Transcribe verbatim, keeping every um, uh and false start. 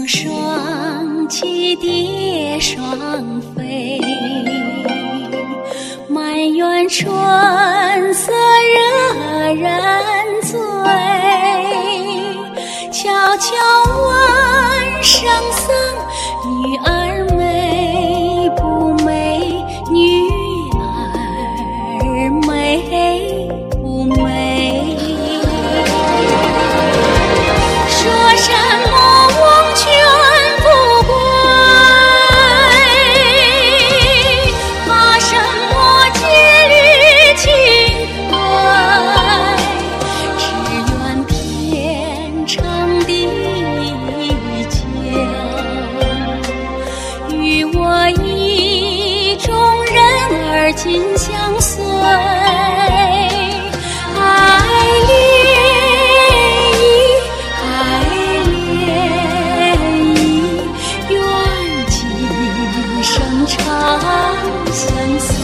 双栖蝶双飞，满园春色惹人醉。悄悄问圣僧，女儿美不美？女儿美不美？说什么忘却不归，怕什么戒律清规？只愿天长地久，与我意中人儿紧相随。长相随。